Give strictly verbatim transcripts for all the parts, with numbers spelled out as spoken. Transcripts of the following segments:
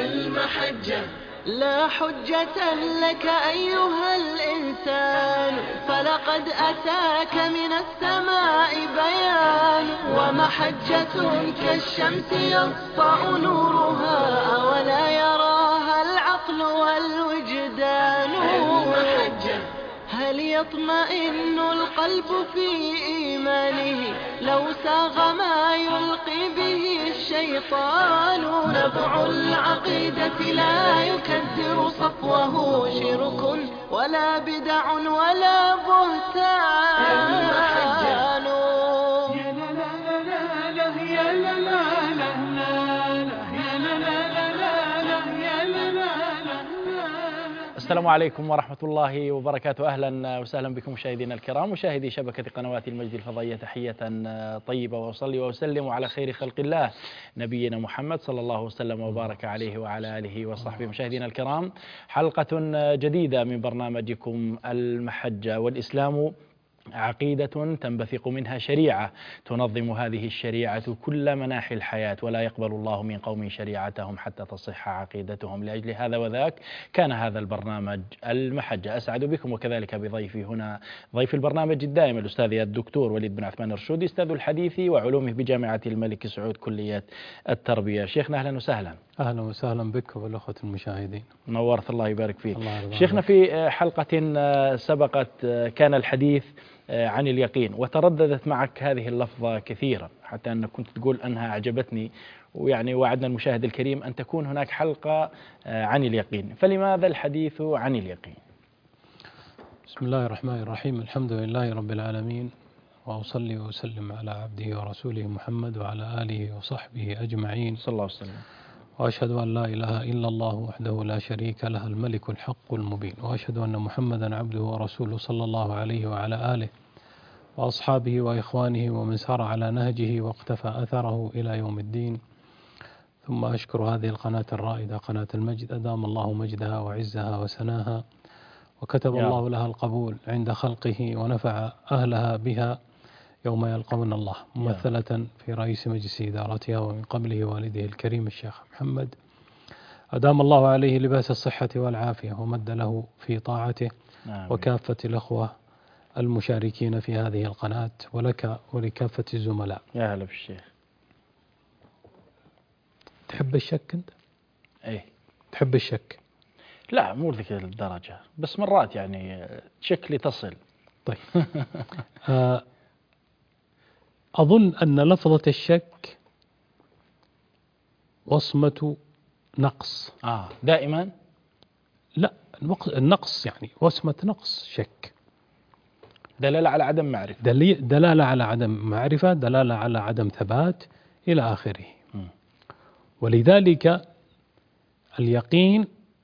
المحجة لا حجة لك أيها الإنسان، فلقد أتاك من السماء بيان، ومحجة كالشمس يسطع نورها، أولا يراها العقل والوجدان. المحجة هل يطمئن القلب في إيمانه لو ساغ ما يلقي به الشيطان؟ نبع العقيدة لا يكدر صفوه شرك ولا بدع ولا بهتان. يا لا لا لا لا يا لا لا لا يا لا لا لا يا لا لا. السلام عليكم ورحمة الله وبركاته. أهلا وسهلا بكم مشاهدينا الكرام، مشاهدي شبكة قنوات المجد الفضائية، تحية طيبة وأصلي وأسلم على خير خلق الله نبينا محمد صلى الله وسلم وبارك عليه وعلى آله وصحبه. مشاهدينا الكرام، حلقة جديدة من برنامجكم المحجة. والإسلام عقيدة تنبثق منها شريعة تنظم هذه الشريعة كل مناحي الحياة، ولا يقبل الله من قوم شريعتهم حتى تصح عقيدتهم. لأجل هذا وذاك كان هذا البرنامج المحجة. أسعد بكم وكذلك بضيفي هنا، ضيف البرنامج الدائم الأستاذ الدكتور وليد بن عثمان الرشودي، أستاذ الحديث وعلومه بجامعة الملك سعود كلية التربية. شيخنا أهلا وسهلا. أهلا وسهلا بك والأخوة المشاهدين. نورت، الله يبارك فيك. الله شيخنا، في حلقة سبقت كان الحديث عن اليقين، وترددت معك هذه اللفظة كثيرا حتى أنك كنت تقول أنها أعجبتني، ويعني وعدنا المشاهد الكريم أن تكون هناك حلقة عن اليقين. فلماذا الحديث عن اليقين؟ بسم الله الرحمن الرحيم، الحمد لله رب العالمين، وأصلي وأسلم على عبده ورسوله محمد وعلى آله وصحبه أجمعين صلى الله عليه وسلم. وأشهد أن لا إله إلا الله وحده لا شريك له الملك الحق المبين، وأشهد أن محمدا عبده ورسوله صلى الله عليه وعلى آله وأصحابه وإخوانه ومن سار على نهجه واقتفى أثره إلى يوم الدين. ثم أشكر هذه القناة الرائدة، قناة المجد، أدام الله مجدها وعزها وسناها، وكتب الله لها القبول عند خلقه، ونفع أهلها بها يوم يلقون الله، ممثلة في رئيس مجلس إدارتها ومن قبله والده الكريم الشيخ محمد، أدام الله عليه لباس الصحة والعافية ومد له في طاعته. آمين. وكافة الأخوة المشاركين في هذه القناة، ولك ولكافة الزملاء. يا هلا بالشيخ. تحب الشك أنت؟ إيه. تحب الشك؟ لا، مو ذيك الدرجة، بس مرات يعني شك لتصل. طيب. أظن أن لفظة الشك وصمة نقص. آه دائما؟ لا، النقص يعني وصمة نقص. شك دلالة على عدم معرفة، دلالة على عدم معرفة، دلالة على عدم ثبات إلى آخره. م. ولذلك اليقين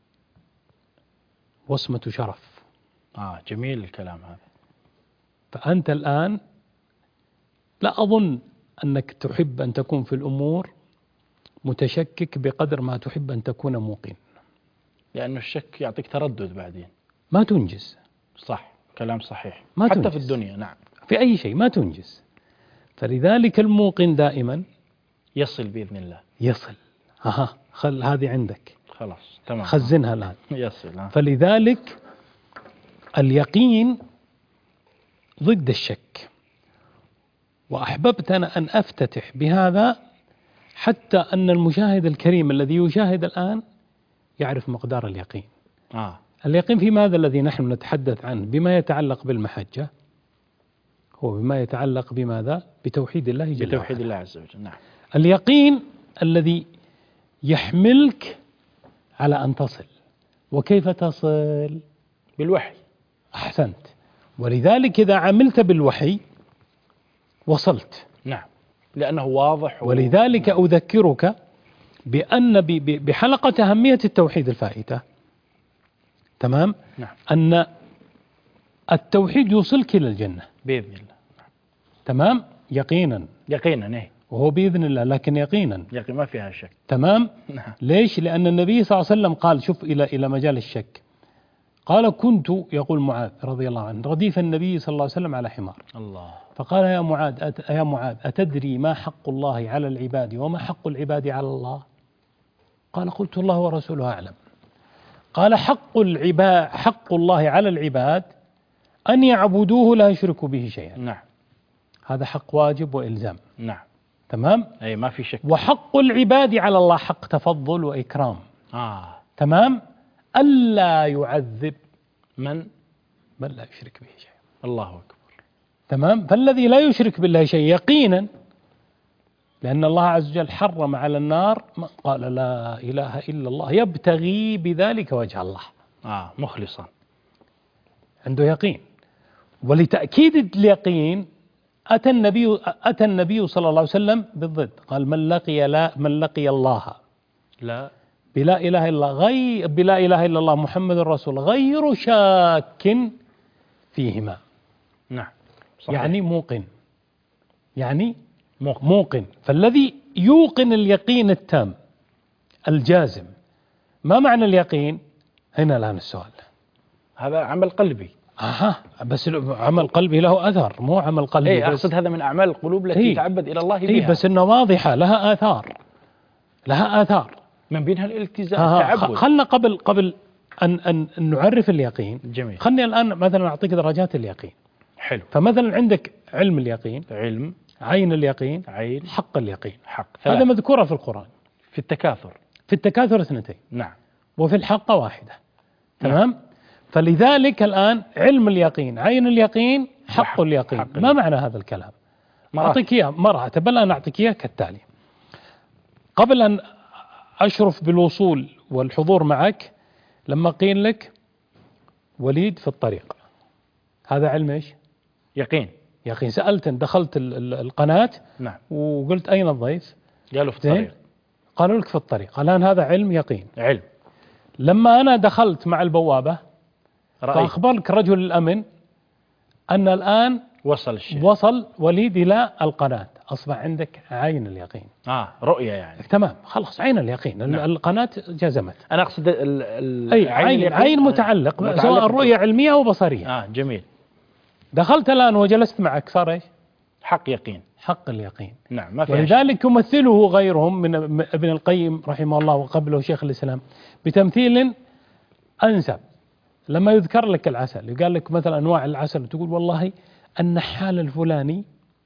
وصمة شرف. آه جميل الكلام هذا. فأنت الآن لا أظن أنك تحب أن تكون في الأمور متشكك بقدر ما تحب أن تكون موقن، لأن الشك يعطيك تردد بعدين، ما تنجز. صح، كلام صحيح. ما حتى تنجز. في الدنيا، نعم، في أي شيء ما تنجز. فلذلك الموقن دائما يصل بإذن الله. يصل. ها خل هذه عندك، خلاص تمام، خزنها الآن. يصل. ها. فلذلك اليقين ضد الشك. وأحببت أنا أن أفتتح بهذا حتى أن المشاهد الكريم الذي يشاهد الآن يعرف مقدار اليقين. آه. اليقين في ماذا الذي نحن نتحدث عنه؟ بما يتعلق بالمحجة، هو بما يتعلق بماذا؟ بتوحيد الله جل وعلا. بتوحيد الله عز وجل. نعم. اليقين الذي يحملك على أن تصل. وكيف تصل؟ بالوحي. أحسنت. ولذلك إذا عملت بالوحي وصلت. نعم، لأنه واضح. و... ولذلك نعم. أذكرك بأن بحلقة أهمية التوحيد الفائتة، تمام؟ نعم. أن التوحيد يوصلك إلى الجنة بإذن الله. تمام؟ يقينا. يقينا. إيه. وهو بإذن الله، لكن يقينا. يقين ما فيها شك. تمام؟ نعم. ليش؟ لأن النبي صلى الله عليه وسلم قال، شوف إلى إلى مجال الشك، قال: كنت، يقول معاذ رضي الله عنه، رديف النبي صلى الله عليه وسلم على حمار. الله. فقال: يا معاذ أت... يا معاذ أتدري ما حق الله على العباد وما حق العباد على الله؟ قال قلت الله ورسوله أعلم. قال حق العباد حق الله على العباد أن يعبدوه لا يشركوا به شيئا. نعم. هذا حق واجب وإلزام. نعم. تمام. أي ما في شك. وحق العباد على الله حق تفضل وإكرام. آه. تمام. ألا يعذب من من لا يشرك به شيئا. الله أكبر. تمام. فالذي لا يشرك بالله شيء يقينا، لأن الله عز وجل حرم على النار من قال لا إله إلا الله يبتغي بذلك وجه الله. آه مخلصا. عنده يقين. ولتأكيد اليقين أتى النبي أتى النبي صلى الله عليه وسلم بالضد، قال من لقي لا من لقي الله لا بلا إله إلا الله غير بلا إله إلا الله محمد رسول غير شاك فيهما. نعم صحيح. يعني موقن، يعني موقن. موقن. فالذي يوقن اليقين التام الجازم، ما معنى اليقين؟ هنا الآن السؤال. هذا عمل قلبي. أها بس عمل قلبي له أثر، مو عمل قلبي إيه بس. أقصد هذا من أعمال القلوب التي إيه يتعبد إلى الله بها. إيه بس إنه واضحة لها آثار، لها آثار من بينها الالتزام آه التعبد. خلنا قبل قبل أن أن أن نعرف اليقين. جميل. خلني الآن مثلا أعطيك درجات اليقين. حلو. فمثلا عندك علم اليقين، علم، عين اليقين، عين، حق اليقين. حق. هذا مذكورة في القرآن. في التكاثر. في التكاثر اثنتين. نعم. وفي الحق واحدة. تمام. نعم. فلذلك الآن علم اليقين، عين اليقين، حق وحق اليقين. حق ما معنى هذا الكلام؟ مراتب. أعطيك إياه مراتب. الآن أعطيك إياه كالتالي. قبل أن أشرف بالوصول والحضور معك، لما قيل لك وليد في الطريق، هذا علم إيش؟ يقين. يقين. سألت دخلت ال ال القناة نعم. وقلت أين الضيف؟ قالوا في زين؟ الطريق. قالوا لك في الطريق. الآن هذا علم يقين. علم. لما أنا دخلت مع البوابة رأي. فأخبرك رجل الأمن أن الآن وصل الشيء. وصل وليد إلى القناة، أصبح عندك عين اليقين. آه رؤية يعني. تمام خلاص عين اليقين. نعم. القناة جزمت. أنا أقصد ال ال أي عين عين متعلق, متعلق سواء رؤية علمية أو بصرية. آه جميل. دخلت الآن وجلست معك صار إيش؟ حق يقين. حق اليقين. نعم ما في. ولذلك يمثله غيرهم من ابن القيم رحمه الله وقبله شيخ الإسلام بتمثيل أنسب. لما يذكر لك العسل يقال لك مثلا أنواع العسل، تقول والله النحال الفلاني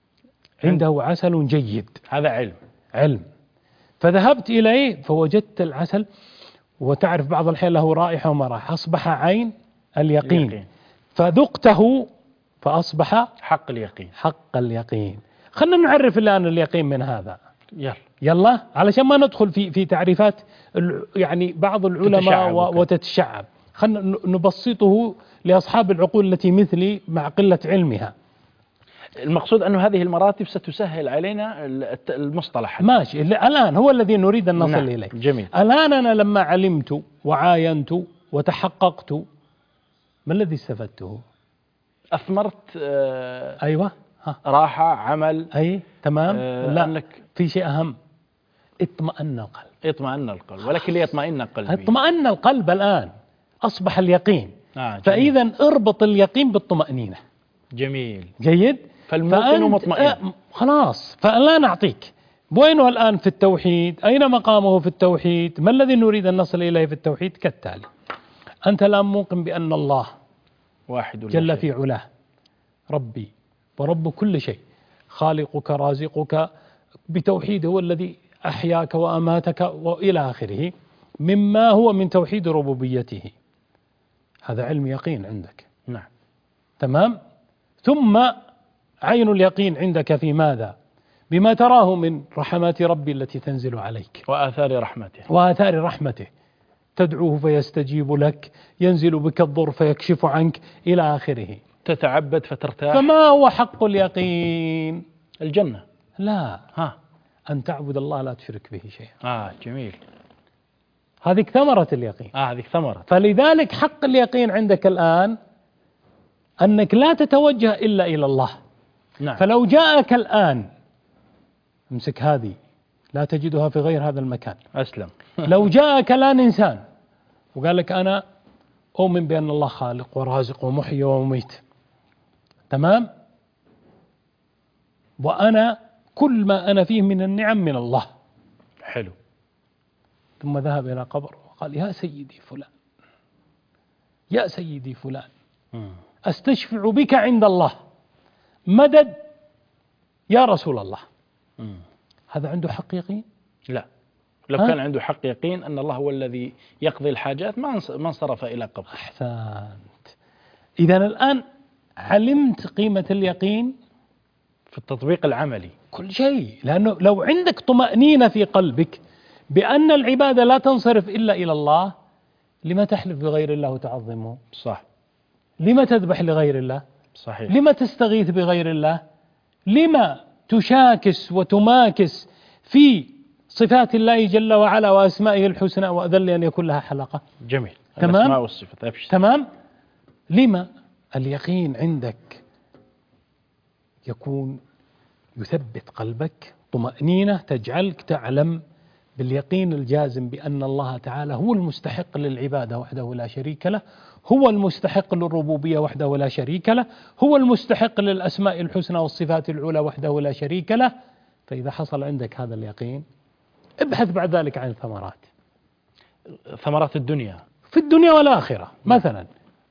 عنده عسل جيد. هذا علم. علم. فذهبت إليه فوجدت العسل، وتعرف بعض الأحيان له رائحة وما رائحة، أصبح عين اليقين. اليقين. فذقته فأصبح حق اليقين. حق اليقين. خلنا نعرف الآن اليقين من هذا. يلا يلا علشان ما ندخل في في تعريفات يعني بعض العلماء وتتشعب. خلنا نبسطه لأصحاب العقول التي مثلي مع قلة علمها. المقصود أن هذه المراتب ستسهل علينا المصطلح. ماشي. الآن هو الذي نريد أن نصل نعم. إليه. جميل. الآن أنا لما علمت وعاينت وتحققت، ما الذي استفدته؟ أثمرت. آه أيوة. ها. راحة عمل. أي تمام. آه لا أنك في شيء أهم، اطمأن القلب. اطمأن القلب. ولكن ليطمئن القلب. اطمأن القلب الآن أصبح اليقين. آه فإذا اربط اليقين بالطمأنينة. جميل. جيد. فالموقن مطمئن. آه خلاص. فالآن أعطيك وينه الآن في التوحيد، أين مقامه في التوحيد، ما الذي نريد أن نصل إليه في التوحيد كالتالي. أنت الآن موقن بأن الله واحد جل في علاه ربي ورب كل شيء، خالقك رازقك بتوحيده، هو الذي أحياك وأماتك وإلى آخره مما هو من توحيد ربوبيته. هذا علم يقين عندك. نعم. تمام. ثم عين اليقين عندك في ماذا؟ بما تراه من رحمات ربي التي تنزل عليك وآثار رحمته. وآثار رحمته. تدعوه فيستجيب لك، ينزل بك الضر فيكشف عنك إلى آخره. تتعبد فترتاح. فما هو حق اليقين؟ الجنة. لا. ها. أن تعبد الله لا تشرك به شيئا. آه جميل. هذه ثمرة اليقين. آه هذه ثمرة. فلذلك حق اليقين عندك الآن أنك لا تتوجه إلا إلى الله. نعم. فلو جاءك الآن، امسك هذه لا تجدها في غير هذا المكان. أسلم. لو جاءك الآن إنسان وقال لك أنا أؤمن بأن الله خالق ورازق ومحيي ومميت، تمام، وأنا كل ما أنا فيه من النعم من الله. حلو. ثم ذهب إلى قبر وقال يا سيدي فلان يا سيدي فلان أستشفع بك عند الله مدد يا رسول الله. مم. هذا عنده حق يقين؟ لا، لو ها؟ كان عنده حق يقين أن الله هو الذي يقضي الحاجات ما انص- ما انصرف إلى قبر. أحسنت. إذا الآن علمت قيمة اليقين في التطبيق العملي كل شيء، لأنه لو عندك طمأنينة في قلبك بأن العبادة لا تنصرف إلا إلى الله، لما تحلف بغير الله وتعظمه؟ صح. لما تذبح لغير الله؟ صحيح. لما تستغيث بغير الله؟ لما تشاكس وتماكس في صفات الله جل وعلا وأسمائه الحسنى وأذل أن يكون لها حلقة؟ جميل. تمام؟ الأسماء والصفات. أبشر. تمام؟ لما اليقين عندك يكون يثبت قلبك طمأنينة تجعلك تعلم باليقين الجازم بأن الله تعالى هو المستحق للعبادة وحده لا شريك له، هو المستحق للربوبية وحده لا شريك له، هو المستحق للأسماء الحسنى والصفات العلى وحده لا شريك له. فإذا حصل عندك هذا اليقين ابحث بعد ذلك عن الثمرات، ثمرات الدنيا في الدنيا والآخرة. مثلا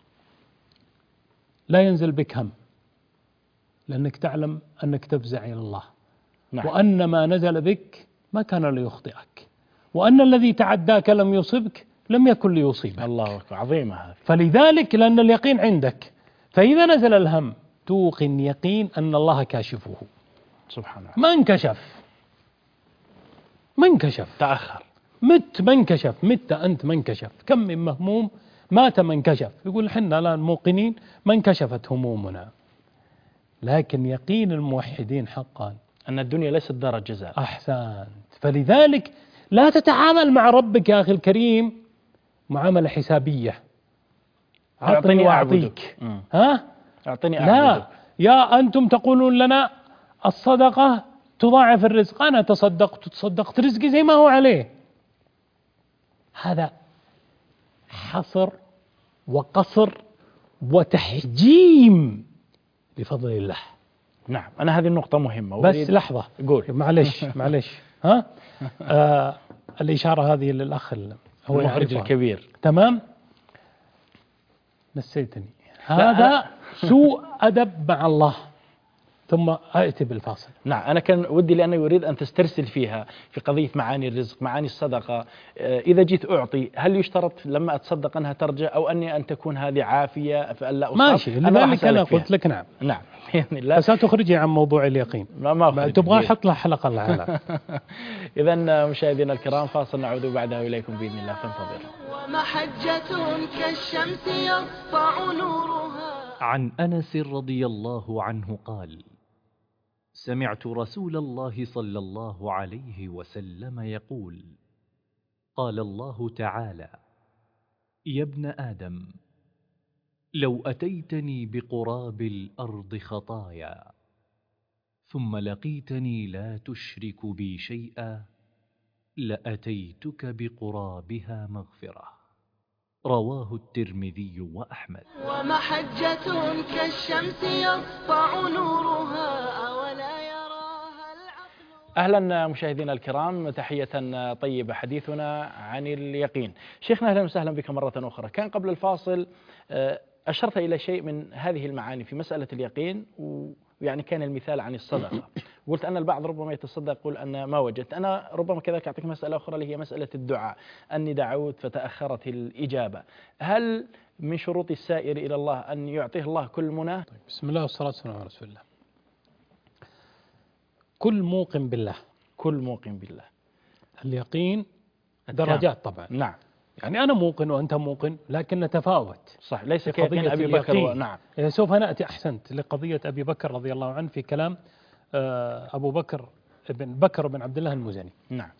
لا ينزل بك هم لأنك تعلم أنك تفزع إلى الله. نعم. وأن ما نزل بك ما كان ليخطئك، وأن الذي تعداك لم يصبك لم يكن ليصيبك. الله أكبر، عظيمة هذه. فلذلك لأن اليقين عندك، فإذا نزل الهم توقن يقين أن الله كاشفه. سبحان الله. ما انكشف ما انكشف تأخر. مت ما انكشف، مت أنت ما انكشف. كم من مهموم مات ما انكشف، يقول حنا الآن موقنين ما انكشفت همومنا. لكن يقين الموحدين حقا أن الدنيا ليست دار جزاء. أحسنت. فلذلك لا تتعامل مع ربك يا أخي الكريم معاملة حسابية، أعطني وأعطيك. ها؟ أعطني لا، أعبدك. يا أنتم تقولون لنا الصدقة تضاعف الرزق، أنا تصدقت تصدقت رزقي زي ما هو عليه. هذا حصر وقصر وتحجيم بفضل الله. نعم، أنا هذه النقطة مهمة. بس لحظة، قول. معلش معلش ها آه الإشارة هذه للأخ هو المخرج يعرفها. الكبير. تمام. نسيتني. هذا سوء أدب مع الله. ثم آتي بالفاصل. نعم، أنا كان ودي لأنه يريد أن تسترسل فيها في قضية معاني الرزق، معاني الصدقة. إذا جيت أعطي هل يشترط لما أتصدق أنها ترجع، أو أني أن تكون هذه عافية فألا أصاب؟ ماشي، لذلك أنا قلت لك نعم. نعم بإذن الله. بس تخرجي عن موضوع اليقين، ما ما تبغى أحط له حلقة العالم. إذا مشاهدينا الكرام فاصل نعود بعدها إليكم بإذن الله، فانتظروا. ومحجة كالشمس يسطع نورها. عن أنس رضي الله عنه قال: سمعت رسول الله صلى الله عليه وسلم يقول: قال الله تعالى: يا ابن آدم، لو أتيتني بقراب الأرض خطايا ثم لقيتني لا تشرك بي شيئا لأتيتك بقرابها مغفرة. رواه الترمذي وأحمد. ومحجة كالشمس يسطع نورها أولا يراها العقل. أهلا مشاهدينا الكرام، تحية طيبة. حديثنا عن اليقين. شيخنا أهلا وسهلا بك مرة أخرى. كان قبل الفاصل أشرت إلى شيء من هذه المعاني في مسألة اليقين، ويعني كان المثال عن الصدقة. قلت أن البعض ربما يتصدق يقول أن ما وجدت. أنا ربما كذلك أعطيك مسألة أخرى اللي هي مسألة الدعاء، أني دعوت فتأخرت الإجابة. هل من شروط السائر إلى الله أن يعطيه الله كل مناه؟ طيب، بسم الله والصلاة والسلام على رسول الله. كل موقن بالله. كل موقن بالله. اليقين درجات طبعا. نعم. يعني أنا موقن وأنت موقن لكن نتفاوت. صح، ليس كيقين أبي بكر و... نعم. سوف نأتي أحسنت لقضية أبي بكر رضي الله عنه في كلام أبو بكر بن بكر بن عبد الله المزني. نعم.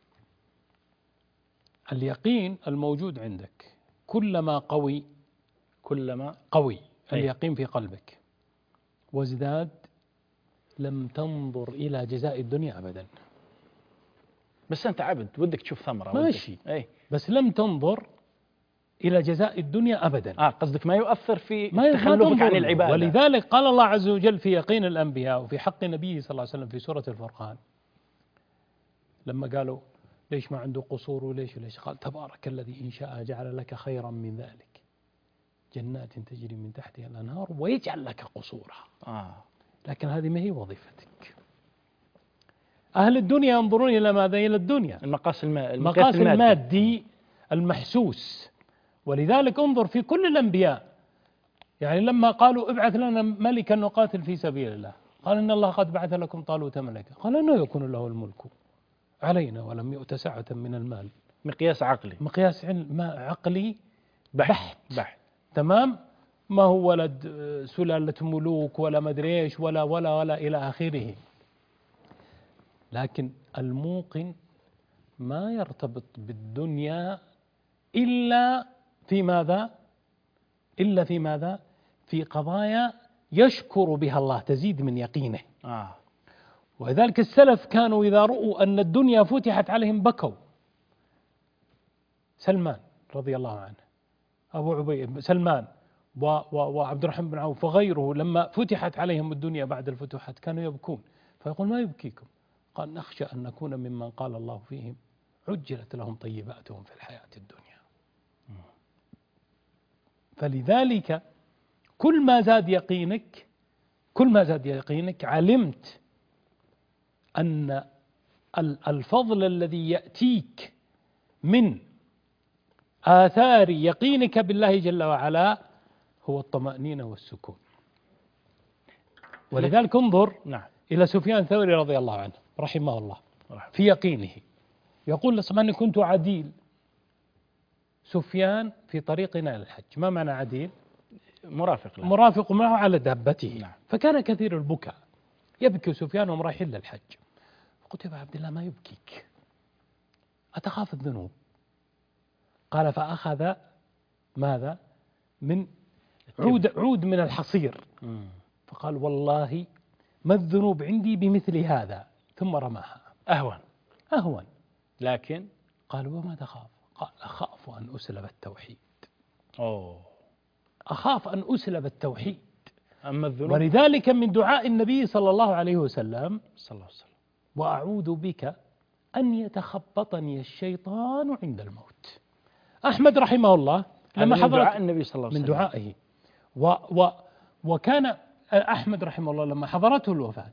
اليقين الموجود عندك كلما قوي كلما قوي اليقين في قلبك وازداد لم تنظر إلى جزاء الدنيا أبدا. بس أنت عبد ودك تشوف ثمرة. ماشي. أي. بس لم تنظر إلى جزاء الدنيا أبدا. آه قصدك ما يؤثر في ما تخلفك عن العبادة. ولذلك قال الله عز وجل في يقين الأنبياء وفي حق نبيه صلى الله عليه وسلم في سورة الفرقان لما قالوا ليش ما عنده قصور وليش وليش؟ قال تبارك الذي إن شاء جعل لك خيرا من ذلك جنات تجري من تحتها الأنهار ويجعل لك قصورا. آه. لكن هذه ما هي وظيفتك. أهل الدنيا ينظرون إلى ماذا؟ إلى الدنيا، المقاس المادي، المقاس المادي المحسوس. ولذلك انظر في كل الأنبياء، يعني لما قالوا ابعث لنا ملكا نقاتل في سبيل الله، قال إن الله قد بعث لكم طالوت ملكا، قال أنه يكون له الملك علينا ولم يؤت سعة من المال. مقياس عقلي، مقياس علم عقلي بحت, بحت. بحت. تمام، ما هو ولد سلالة ملوك ولا مدري ايش ولا ولا ولا إلى آخره. لكن الموقن ما يرتبط بالدنيا إلا في ماذا؟ إلا في ماذا؟ في قضايا يشكر بها الله تزيد من يقينه. آه. ولذلك السلف كانوا إذا رؤوا أن الدنيا فتحت عليهم بكوا. سلمان رضي الله عنه، أبو عبيد، سلمان وعبد الرحمن بن عوف وغيره لما فتحت عليهم الدنيا بعد الفتوحات كانوا يبكون، فيقول ما يبكيكم؟ قال نخشى أن نكون ممن قال الله فيهم عجلت لهم طيباتهم في الحياة الدنيا. فلذلك كل ما زاد يقينك كل ما زاد يقينك علمت أن الفضل الذي يأتيك من آثار يقينك بالله جل وعلا هو الطمأنينة والسكون. ولذلك انظر نعم. إلى سفيان الثوري رضي الله عنه رحمه الله في يقينه، يقول لصماني كنت عديل سفيان في طريقنا إلى الحج. ما معنى عديل؟ مرافق له، مرافق معه على دابته. نعم. فكان كثير البكاء، يبكي سفيان وهم رايحين للحج. قلت يا عبد الله ما يبكيك، أتخاف الذنوب؟ قال فأخذ ماذا؟ من عود عود من الحصير، فقال والله ما الذنوب عندي بمثل هذا، ثم رماها. أهون أهون. لكن قال وما تخاف؟ قال أخاف أن أسلب التوحيد. أوه. أخاف أن أسلب التوحيد. أما الذنوب، ولذلك من دعاء النبي صلى الله عليه وسلم صلى الله عليه وسلم وأعوذ بك أن يتخبطني الشيطان عند الموت. أحمد رحمه الله لما من حضر دعاء النبي صلى الله عليه وسلم، من دعائه و و وكان أحمد رحمه الله لما حضرته الوفاة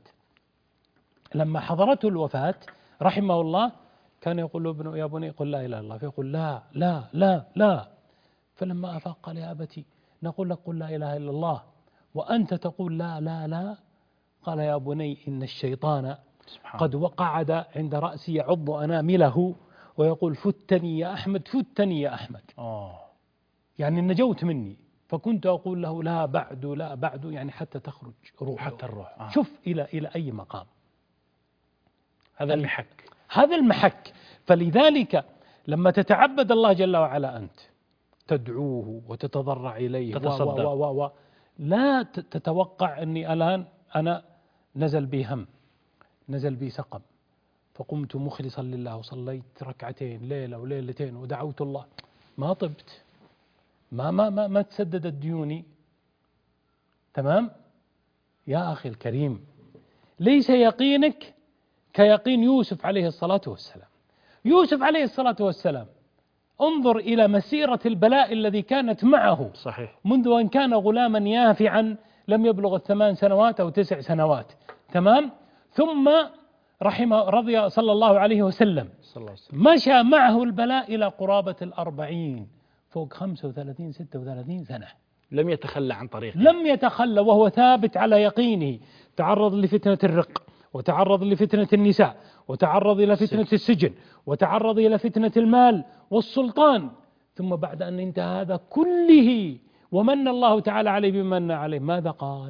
لما حضرته الوفاة رحمه الله كان يقول له ابنه يا بني قل لا إله إلا الله، فيقول لا لا لا لا. فلما أفاق قال يا أبتي نقول لك قل لا إله إلا الله وأنت تقول لا لا لا. قال يا بني إن الشيطان قد وقعد عند رأسي يعض أنامله ويقول فتني يا أحمد فتني يا أحمد. أوه. يعني نجوت مني، فكنت أقول له لا بعد لا بعد، يعني حتى تخرج روح، حتى الروح. آه. شوف إلى إلى أي مقام. هذا المحك، هذا المحك. فلذلك لما تتعبد الله جل وعلا أنت تدعوه وتتضرع إليه تتصدق، و و و لا تتوقع أني الآن أنا نزل بي هم، نزل بي سقم، فقمت مخلصا لله وصليت ركعتين ليلة وليلتين ودعوت الله، ما طبت، ما ما ما, ما تسددت ديوني. تمام يا أخي الكريم، ليس يقينك كيقين يوسف عليه الصلاة والسلام. يوسف عليه الصلاة والسلام انظر إلى مسيرة البلاء الذي كانت معه. صحيح. منذ أن كان غلاما يافعا لم يبلغ الثمان سنوات أو تسع سنوات. تمام. ثم رحمه رضي صلى الله عليه وسلم صلى الله عليه وسلم مشى معه البلاء إلى قرابة الأربعين، فوق خمسة وثلاثين ستة وثلاثين سنة، لم يتخلى عن طريقه، لم يتخلى وهو ثابت على يقينه. تعرض لفتنة الرق، وتعرض لفتنة النساء، وتعرض إلى فتنة السجن، وتعرض إلى فتنة المال والسلطان. ثم بعد أن انتهى هذا كله ومن الله تعالى عليه بمن عليه، ماذا قال؟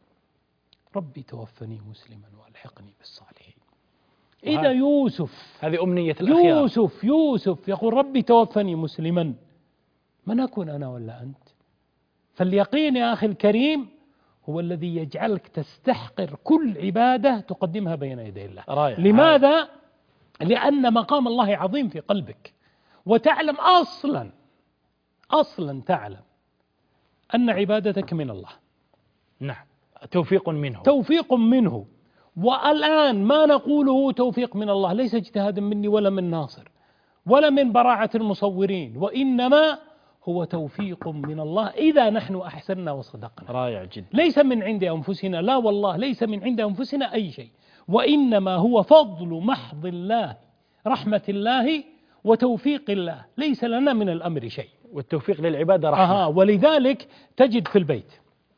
ربي توفني مسلما والحقني بالصالحين. إذا يوسف، هذه أمنية الأخيار، يوسف يوسف يقول ربي توفني مسلما، من أكون أنا ولا أنت؟ فاليقين يا أخي الكريم هو الذي يجعلك تستحقر كل عبادة تقدمها بين يدي الله. رايح. لماذا؟ رايح. لأن مقام الله عظيم في قلبك، وتعلم أصلا أصلا تعلم أن عبادتك من الله. نعم، توفيق منه، توفيق منه. والآن ما نقوله توفيق من الله ليس اجتهادا مني ولا من ناصر، ولا من براعة المصورين، وإنما هو توفيق من الله إذا نحن أحسننا وصدقنا. رائع جدا. ليس من عند أنفسنا، لا والله ليس من عند أنفسنا أي شيء، وإنما هو فضل محض الله، رحمة الله وتوفيق الله، ليس لنا من الأمر شيء. والتوفيق للعبادة رحمة. أها، ولذلك تجد في البيت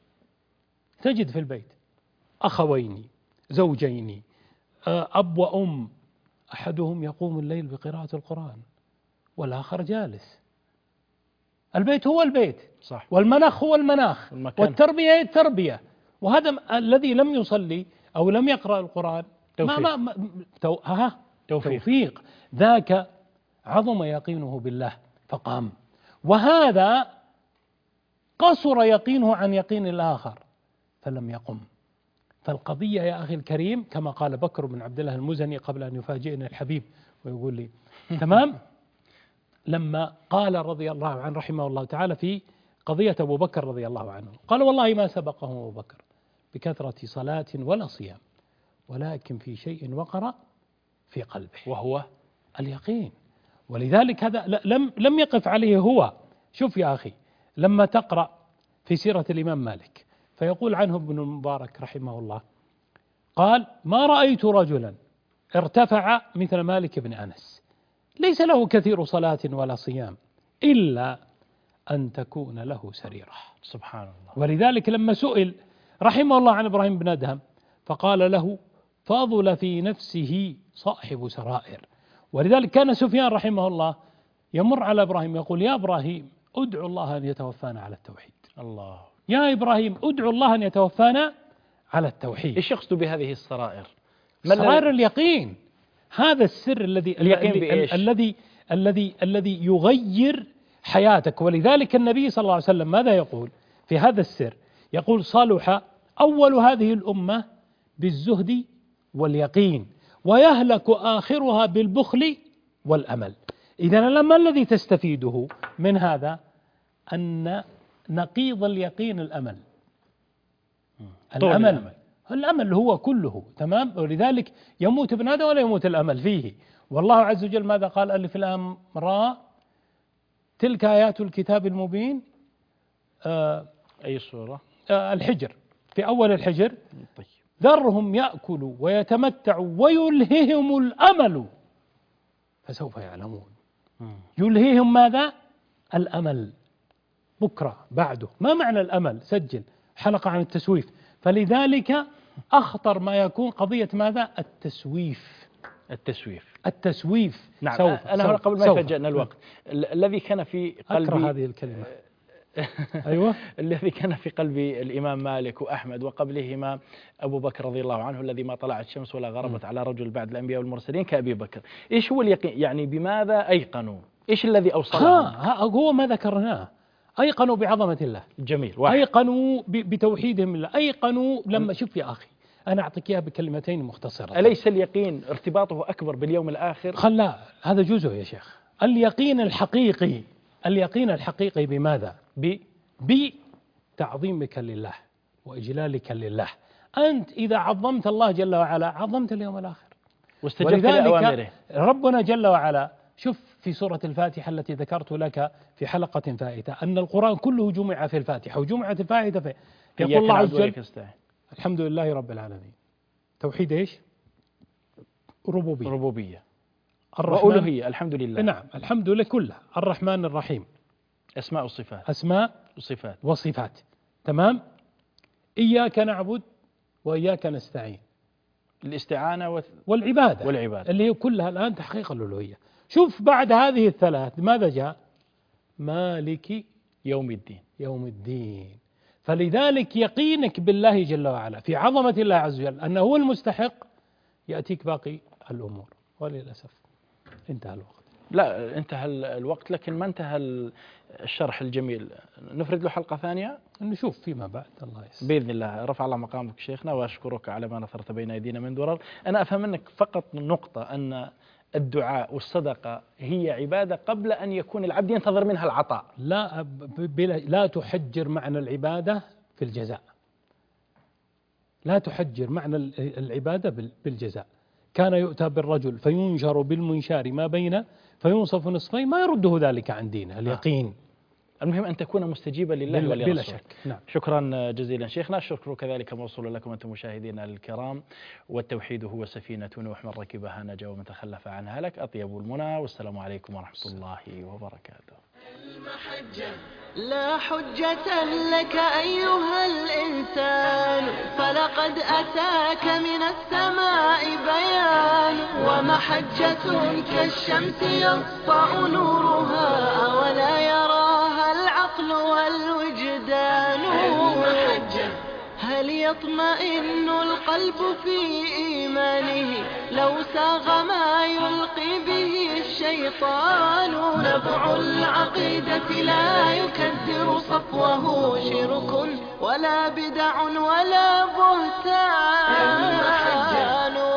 تجد في البيت أخوين زوجين أب وأم، أحدهم يقوم الليل بقراءة القرآن والآخر جالس. البيت هو البيت، صح. والمناخ هو المناخ، والمكان. والتربية هي التربية. وهذا الذي لم يصلي أو لم يقرأ القرآن توفيق. ما ما تو ها توفيق. توفيق ذاك عظم يقينه بالله فقام، وهذا قصر يقينه عن يقين الآخر فلم يقم. فالقضية يا أخي الكريم كما قال بكر بن عبد الله المزني قبل أن يفاجئني الحبيب ويقول لي تمام، لما قال رضي الله عنه رحمه الله تعالى في قضية أبو بكر رضي الله عنه، قال والله ما سبقه أبو بكر بكثرة صلاة ولا صيام، ولكن في شيء وقر في قلبه وهو اليقين. ولذلك هذا لم لم يقف عليه هو. شوف يا أخي، لما تقرأ في سيرة الإمام مالك فيقول عنه ابن المبارك رحمه الله قال ما رأيت رجلا ارتفع مثل مالك بن أنس، ليس له كثير صلاة ولا صيام إلا أن تكون له سريرة. سبحان الله. ولذلك لما سئل رحمه الله عن إبراهيم بن أدهم فقال له فضل في نفسه صاحب سرائر. ولذلك كان سفيان رحمه الله يمر على إبراهيم يقول يا إبراهيم ادعو الله أن يتوفانا على التوحيد. الله. يا إبراهيم ادعو الله أن يتوفانا على التوحيد. إيش يقصد بهذه السرائر؟ سرائر اليقين، هذا السر الذي اليقين الذي بإيش؟ الذي الذي الذي يغير حياتك. ولذلك النبي صلى الله عليه وسلم ماذا يقول في هذا السر؟ يقول صلح أول هذه الأمة بالزهد واليقين ويهلك آخرها بالبخل والأمل. إذا لما الذي تستفيده من هذا أن نقيض اليقين الأمل. الأمل الأمل. الأمل هو كله تمام. ولذلك يموت ابن آدم ولا يموت الأمل فيه. والله عز وجل ماذا قال؟ ألف لام راء تلك آيات الكتاب المبين. آه أي سورة؟ آه الحجر، في أول الحجر. طيب. ذرهم يأكلوا ويتمتعوا ويلههم الأمل فسوف يعلمون. يلهيهم ماذا؟ الأمل. بكرة بعده. ما معنى الأمل؟ سجل حلقة عن التسويف. فلذلك أخطر ما يكون قضية ماذا؟ التسويف. التسويف. التسويف. نعم. سوف. أنا سوف. قبل ما سوف. يفاجئنا الوقت الذي كان في قلبي أكره هذه الكلمة. أيوة. الذي كان في قلب الإمام مالك وأحمد وقبلهما أبو بكر رضي الله عنه الذي ما طلعت الشمس ولا غربت م. على رجل بعد الأنبياء والمرسلين كأبي بكر. إيش هو اليقين؟ يعني بماذا أيقنوا؟ إيش الذي أوصلهم؟ ها هو ما ذكرناه. أيقنوا بعظمة الله. جميل. واحد. أيقنوا بتوحيدهم الله. أيقنوا لما شوف يا أخي أنا أعطيك إياها بكلمتين مختصرة. أليس اليقين ارتباطه أكبر باليوم الآخر؟ خلا هذا جزء يا شيخ. اليقين الحقيقي اليقين الحقيقي بماذا؟ ب بتعظيمك لله وإجلالك لله. أنت إذا عظمت الله جل وعلا عظمت اليوم الآخر واستجبت لأوامره. ربنا جل وعلا شوف في سورة الفاتحة التي ذكرت لك في حلقة فائتة أن القرآن كله جمع في الفاتحة وجمعت الفائتة في يقول الله عز وجل الحمد لله رب العالمين. توحيد إيش؟ ربوبية. ربوبية وألوهية. الحمد لله. نعم الحمد لله كلها. الرحمن الرحيم. أسماء وصفات. أسماء وصفات. وصفات. تمام. إياك نعبد وإياك نستعين. الاستعانة و... والعبادة. والعبادة اللي هي كلها الآن تحقيق الألوهية. شوف بعد هذه الثلاث ماذا جاء؟ مالك يوم الدين. يوم الدين. فلذلك يقينك بالله جل وعلا في عظمة الله عز وجل أنه هو المستحق يأتيك باقي الأمور. وللأسف انتهى الوقت. لا انتهى الوقت لكن ما انتهى الشرح الجميل. نفرد له حلقة ثانية نشوف فيما بعد. الله يسلمك. بإذن الله. رفع الله مقامك شيخنا وأشكرك على ما نثرت بين أيدينا من درر. أنا أفهم منك فقط نقطة أن الدعاء والصدقة هي عبادة قبل أن يكون العبد ينتظر منها العطاء. لا بلا لا تحجر معنى العبادة في الجزاء. لا تحجر معنى العبادة بالجزاء. كان يؤتى بالرجل فينشر بالمنشار ما بين فينصف نصفين ما يرده ذلك عن دينه اليقين. المهم أن تكون مستجيبا لله ولرسوله. بلا شك. نعم. شكرا جزيلا شيخنا. الشكر كذلك موصول لكم أنتم مشاهدينا الكرام. والتوحيد هو سفينة نوح، من ركبها نجا ومن تخلف عنها هلك. أطيب المنى، والسلام عليكم ورحمة الله وبركاته. المحجة لا حجة لك أيها الإنسان، فلقد أتاك من السماء بيان، ومحجة كالشمس يسطع نورها ولا يراها العقل والوجدان. المحجة هل يطمئن القلب في إيمانه لو ساغ ما يلقي به الشيطان؟ نبع العقيدة لا يكدر صفوه شرك ولا بدع ولا بهتان.